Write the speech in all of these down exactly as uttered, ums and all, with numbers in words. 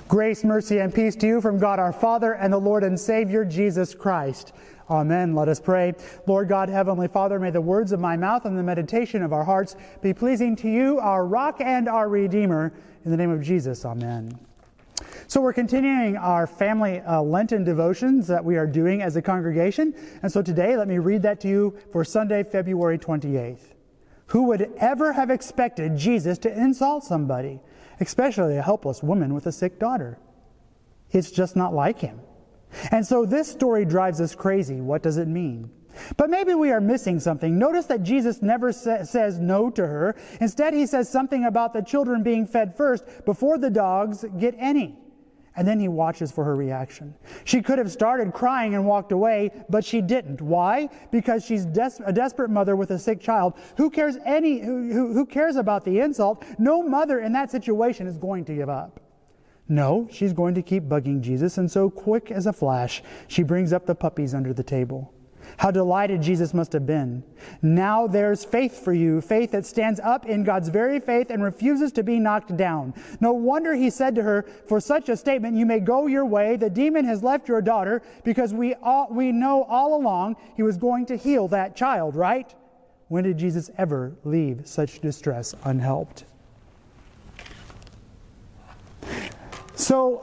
Grace, mercy, and peace to you from God our Father and the Lord and Savior Jesus Christ. Amen. Let us pray. Lord God, Heavenly Father, may the words of my mouth and the meditation of our hearts be pleasing to you, our rock and our Redeemer. In the name of Jesus, amen. So we're continuing our family uh, Lenten devotions that we are doing as a congregation. And so today, let me read that to you for Sunday, February twenty-eighth. Who would ever have expected Jesus to insult somebody, especially a helpless woman with a sick daughter? It's just not like him. And so this story drives us crazy. What does it mean? But maybe we are missing something. Notice that Jesus never sa- says no to her. Instead, he says something about the children being fed first before the dogs get any. And then he watches for her reaction. She could have started crying and walked away, but she didn't. Why? Because she's des- a desperate mother with a sick child. Who cares any? Who, who, who cares about the insult? No mother in that situation is going to give up. No, she's going to keep bugging Jesus, and so quick as a flash, she brings up the puppies under the table. How delighted Jesus must have been. Now there's faith for you, faith that stands up in God's very faith and refuses to be knocked down. No wonder he said to her, for such a statement, you may go your way. The demon has left your daughter, because we all, we know all along he was going to heal that child, right? When did Jesus ever leave such distress unhelped? So,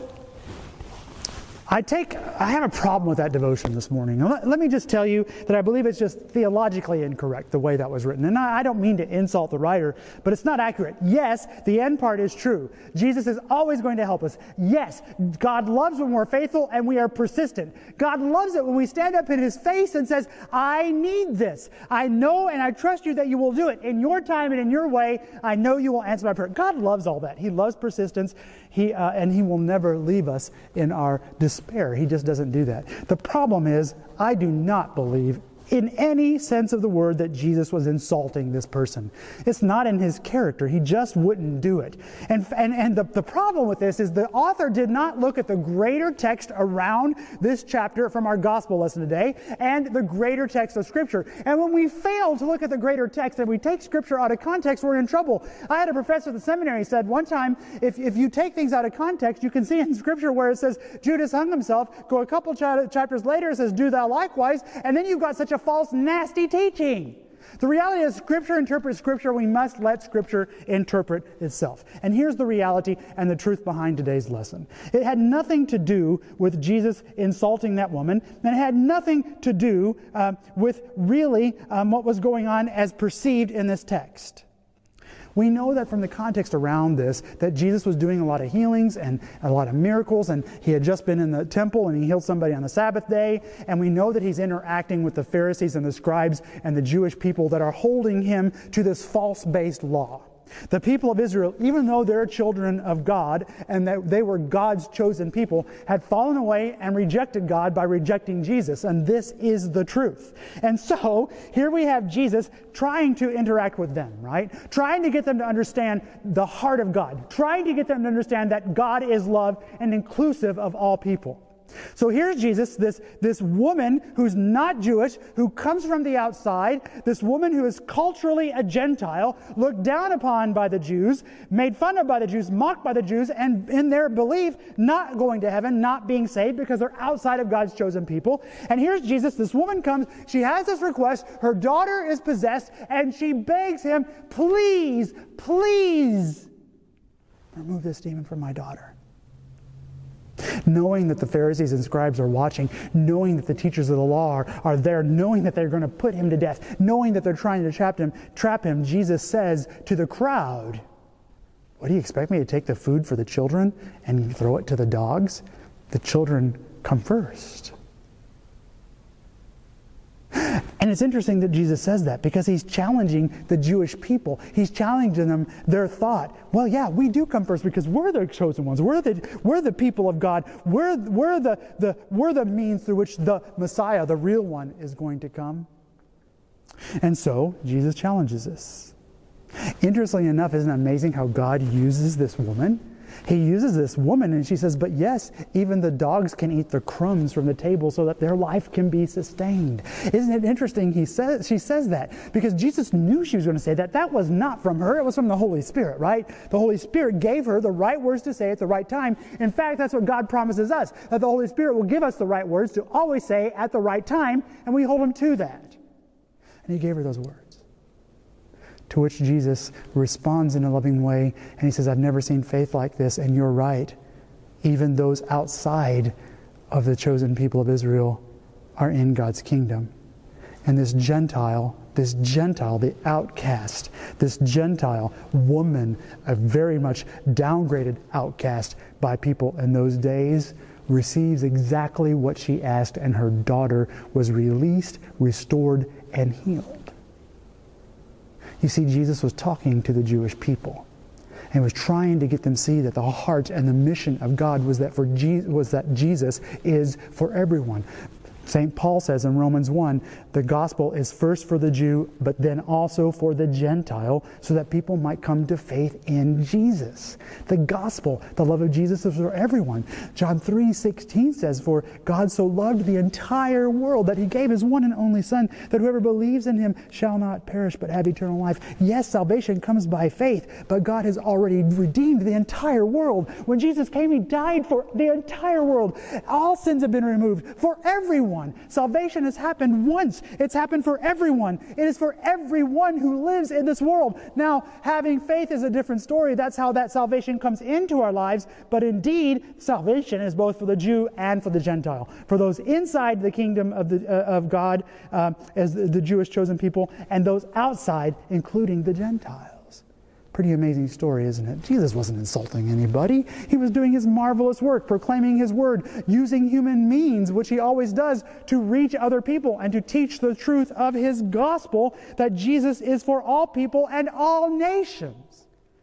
I take, I have a problem with that devotion this morning. Let, let me just tell you that I believe it's just theologically incorrect the way that was written. And I, I don't mean to insult the writer, but it's not accurate. Yes, the end part is true. Jesus is always going to help us. Yes, God loves when we're faithful and we are persistent. God loves it when we stand up in His face and says, I need this. I know and I trust you that you will do it. In your time and in your way, I know you will answer my prayer. God loves all that. He loves persistence. He, uh, and He will never leave us in our despair. He just doesn't do that. The problem is, I do not believe in any sense of the word that Jesus was insulting this person. It's not in His character. He just wouldn't do it. And, and, and the, the problem with this is the author did not look at the greater text around this chapter from our gospel lesson today and the greater text of Scripture. And when we fail to look at the greater text and we take Scripture out of context, we're in trouble. I had a professor at the seminary said one time, if, if you take things out of context, you can see in Scripture where it says Judas hung himself, go a couple ch- chapters later, it says do thou likewise, and then you've got such a false, nasty teaching. The reality is Scripture interprets Scripture. We must let Scripture interpret itself. And here's the reality and the truth behind today's lesson. It had nothing to do with Jesus insulting that woman, and it had nothing to do uh, with really um, what was going on as perceived in this text. We know that from the context around this, that Jesus was doing a lot of healings and a lot of miracles, and He had just been in the temple and He healed somebody on the Sabbath day, and we know that He's interacting with the Pharisees and the scribes and the Jewish people that are holding Him to this false-based law. The people of Israel, even though they're children of God and that they were God's chosen people, had fallen away and rejected God by rejecting Jesus. And this is the truth. And so, here we have Jesus trying to interact with them, right? Trying to get them to understand the heart of God. Trying to get them to understand that God is love and inclusive of all people. So here's Jesus, this, this woman who's not Jewish, who comes from the outside, this woman who is culturally a Gentile, looked down upon by the Jews, made fun of by the Jews, mocked by the Jews, and in their belief, not going to heaven, not being saved because they're outside of God's chosen people. And here's Jesus, this woman comes, she has this request, her daughter is possessed, and she begs Him, please, please, remove this demon from my daughter. Knowing that the Pharisees and scribes are watching, knowing that the teachers of the law are, are there, knowing that they're going to put Him to death, knowing that they're trying to trap him, trap him, Jesus says to the crowd, what do you expect me to take the food for the children and throw it to the dogs? The children come first. And it's interesting that Jesus says that because He's challenging the Jewish people. He's challenging them, their thought. Well, yeah, we do come first because we're the chosen ones. We're the, we're the people of God. We're, we're, the, the, we're the means through which the Messiah, the real one, is going to come. And so, Jesus challenges us. Interestingly enough, isn't it amazing how God uses this woman? He uses this woman and she says, but yes, even the dogs can eat the crumbs from the table so that their life can be sustained. Isn't it interesting he says, she says that? Because Jesus knew she was going to say that. That was not from her. It was from the Holy Spirit, right? The Holy Spirit gave her the right words to say at the right time. In fact, that's what God promises us, that the Holy Spirit will give us the right words to always say at the right time, and we hold him to that. And he gave her those words. To which Jesus responds in a loving way, and he says, I've never seen faith like this, and you're right. Even those outside of the chosen people of Israel are in God's kingdom. And this Gentile, this Gentile, the outcast, this Gentile woman, a very much downgraded outcast by people in those days, receives exactly what she asked, and her daughter was released, restored, and healed. You see, Jesus was talking to the Jewish people and was trying to get them to see that the heart and the mission of God was that for Je- was that Jesus is for everyone. Saint Paul says in Romans one, the gospel is first for the Jew, but then also for the Gentile, so that people might come to faith in Jesus. The gospel, the love of Jesus, is for everyone. John three sixteen says, for God so loved the entire world that he gave his one and only Son, that whoever believes in him shall not perish but have eternal life. Yes, salvation comes by faith, but God has already redeemed the entire world. When Jesus came, he died for the entire world. All sins have been removed for everyone. Salvation has happened once. It's happened for everyone. It is for everyone who lives in this world. Now, having faith is a different story. That's how that salvation comes into our lives. But indeed, salvation is both for the Jew and for the Gentile. For those inside the kingdom of, the, uh, of God, uh, as the, the Jewish chosen people, and those outside, including the Gentiles. Pretty amazing story, isn't it? Jesus wasn't insulting anybody. He was doing his marvelous work, proclaiming his word, using human means, which he always does, to reach other people and to teach the truth of his gospel, that Jesus is for all people and all nations.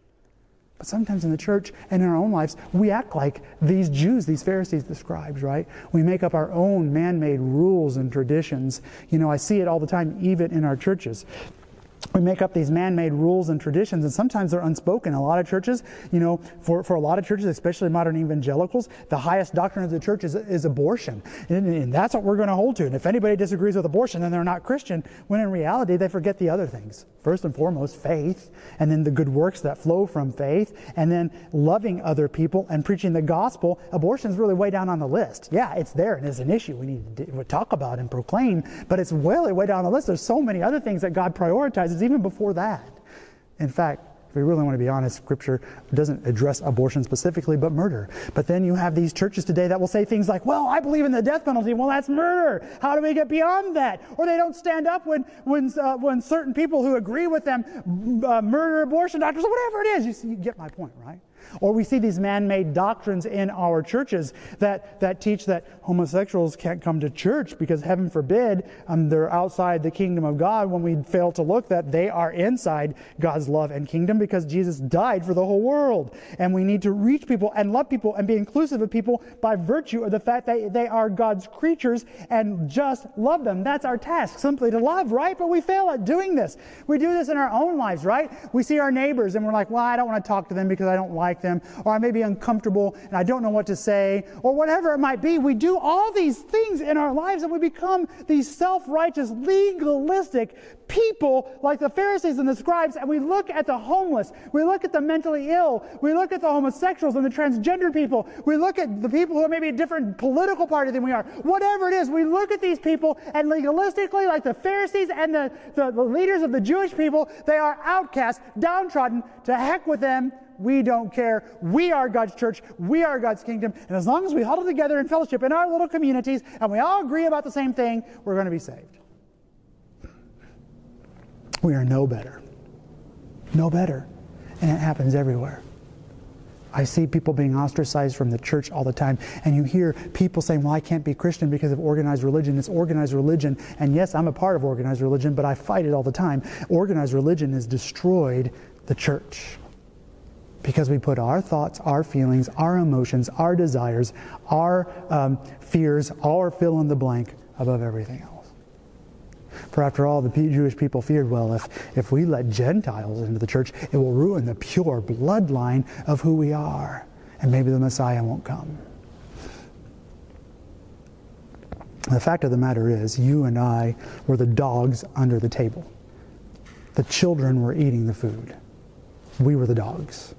But sometimes in the church and in our own lives, we act like these Jews, these Pharisees, the scribes, right? We make up our own man-made rules and traditions. You know, I see it all the time, even in our churches. We make up these man-made rules and traditions, and sometimes they're unspoken. A lot of churches, you know, for, for a lot of churches, especially modern evangelicals, the highest doctrine of the church is, is abortion. And, and that's what we're going to hold to. And if anybody disagrees with abortion, then they're not Christian, when in reality they forget the other things. First and foremost, faith, and then the good works that flow from faith, and then loving other people and preaching the gospel. Abortion is really way down on the list. Yeah, it's there and it's an issue we need to talk about and proclaim, but it's way, way down on the list. There's so many other things that God prioritizes even before that. In fact, if we really want to be honest, Scripture doesn't address abortion specifically, but murder. But then you have these churches today that will say things like, well, I believe in the death penalty. Well, that's murder. How do we get beyond that? Or they don't stand up when when uh, when certain people who agree with them uh, murder abortion doctors or whatever it is. You see, you get my point, right? Or we see these man-made doctrines in our churches that, that teach that homosexuals can't come to church because, heaven forbid, um, they're outside the kingdom of God, when we fail to look that they are inside God's love and kingdom, because Jesus died for the whole world. And we need to reach people and love people and be inclusive of people by virtue of the fact that they are God's creatures, and just love them. That's our task, simply to love, right? But we fail at doing this. We do this in our own lives, right? We see our neighbors and we're like, well, I don't want to talk to them because I don't like them, or I may be uncomfortable and I don't know what to say, or whatever it might be. We do all these things in our lives and we become these self-righteous, legalistic people like the Pharisees and the scribes, and we look at the homeless, we look at the mentally ill, we look at the homosexuals and the transgender people, we look at the people who are maybe a different political party than we are, whatever it is, we look at these people and legalistically, like the Pharisees and the, the, the leaders of the Jewish people, they are outcasts, downtrodden. To heck with them. We don't care. We are God's church. We are God's kingdom. And as long as we huddle together in fellowship in our little communities and we all agree about the same thing, we're going to be saved. We are no better. No better. And it happens everywhere. I see people being ostracized from the church all the time, and you hear people saying, well, I can't be Christian because of organized religion. It's organized religion. And yes, I'm a part of organized religion, but I fight it all the time. Organized religion has destroyed the church. Because we put our thoughts, our feelings, our emotions, our desires, our um, fears, our fill in the blank above everything else. For after all, the Jewish people feared, well, if, if we let Gentiles into the church, it will ruin the pure bloodline of who we are. and maybe the Messiah won't come. The fact of the matter is, you and I were the dogs under the table. The children were eating the food. We were the dogs.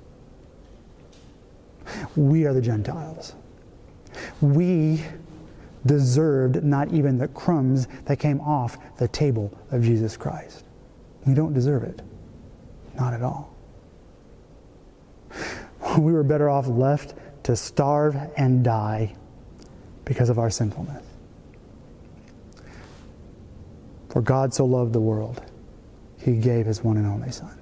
We are the Gentiles. We deserved not even the crumbs that came off the table of Jesus Christ. We don't deserve it. Not at all. We were better off left to starve and die because of our sinfulness. For God so loved the world, He gave His one and only Son.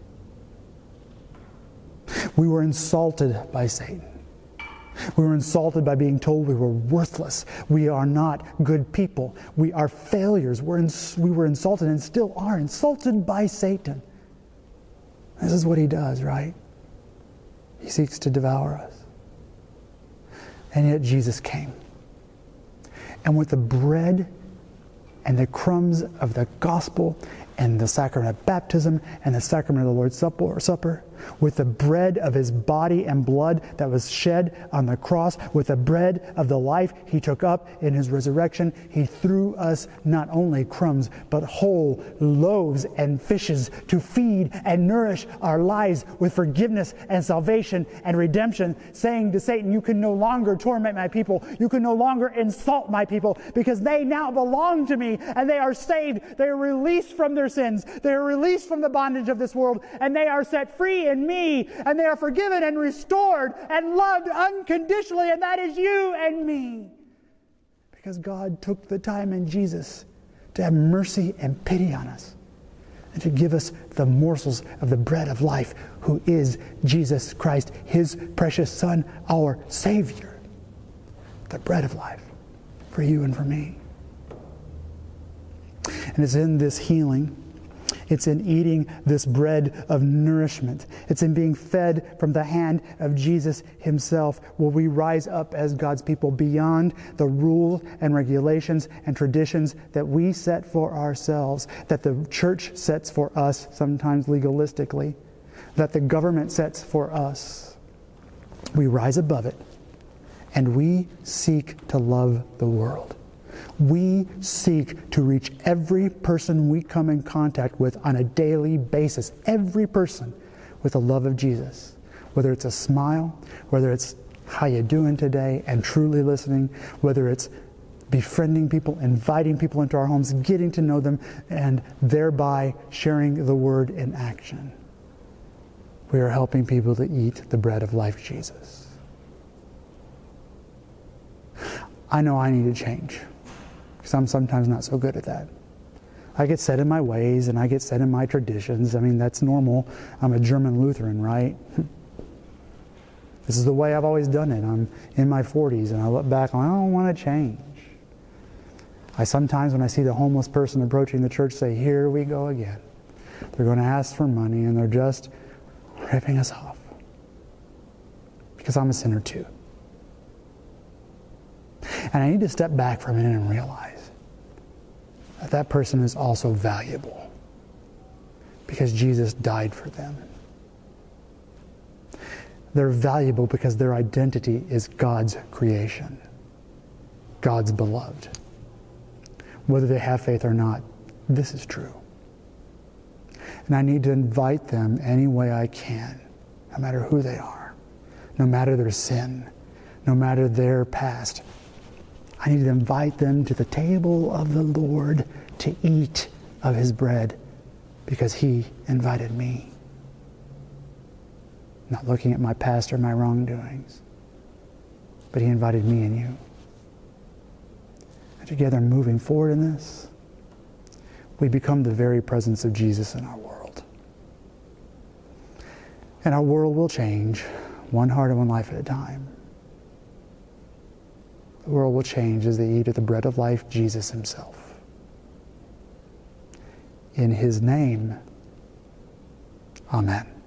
We were insulted by Satan. We were insulted by being told we were worthless. We are not good people. We are failures. We're ins- we were insulted and still are insulted by Satan. This is what he does, right? He seeks to devour us. And yet Jesus came. And with the bread and the crumbs of the gospel and the sacrament of baptism and the sacrament of the Lord's Supper, with the bread of His body and blood that was shed on the cross, with the bread of the life He took up in His resurrection, He threw us not only crumbs, but whole loaves and fishes to feed and nourish our lives with forgiveness and salvation and redemption, saying to Satan, you can no longer torment my people. You can no longer insult my people, because they now belong to me and they are saved. They are released from their sins. They are released from the bondage of this world, and they are set free in me, and they are forgiven and restored and loved unconditionally, and that is you and me. Because God took the time in Jesus to have mercy and pity on us and to give us the morsels of the bread of life, who is Jesus Christ, His precious Son, our Savior. The bread of life for you and for me. And it's in this healing, it's in eating this bread of nourishment, it's in being fed from the hand of Jesus Himself, where we rise up as God's people beyond the rules and regulations and traditions that we set for ourselves, that the church sets for us, sometimes legalistically, that the government sets for us. We rise above it, and we seek to love the world. We seek to reach every person we come in contact with on a daily basis, every person, with the love of Jesus. Whether it's a smile, whether it's how you doing today and truly listening, whether it's befriending people, inviting people into our homes, getting to know them, and thereby sharing the word in action. We are helping people to eat the bread of life, Jesus. I know I need to change, because I'm sometimes not so good at that. I get set in my ways and I get set in my traditions. I mean, that's normal. I'm a German Lutheran, right? This is the way I've always done it. I'm in my forties and I look back and I don't want to change. I sometimes, when I see the homeless person approaching the church, say, here we go again. They're going to ask for money and they're just ripping us off. Because I'm a sinner too. And I need to step back for a minute and realize that that person is also valuable, because Jesus died for them. They're valuable because their identity is God's creation, God's beloved. Whether they have faith or not, this is true. And I need to invite them any way I can, no matter who they are, no matter their sin, no matter their past. I need to invite them to the table of the Lord to eat of His bread, because He invited me. Not looking at my past or my wrongdoings, but He invited me and you. And together, moving forward in this, we become the very presence of Jesus in our world. And our world will change, one heart and one life at a time. The world will change as they eat of the bread of life, Jesus Himself. In His name, amen.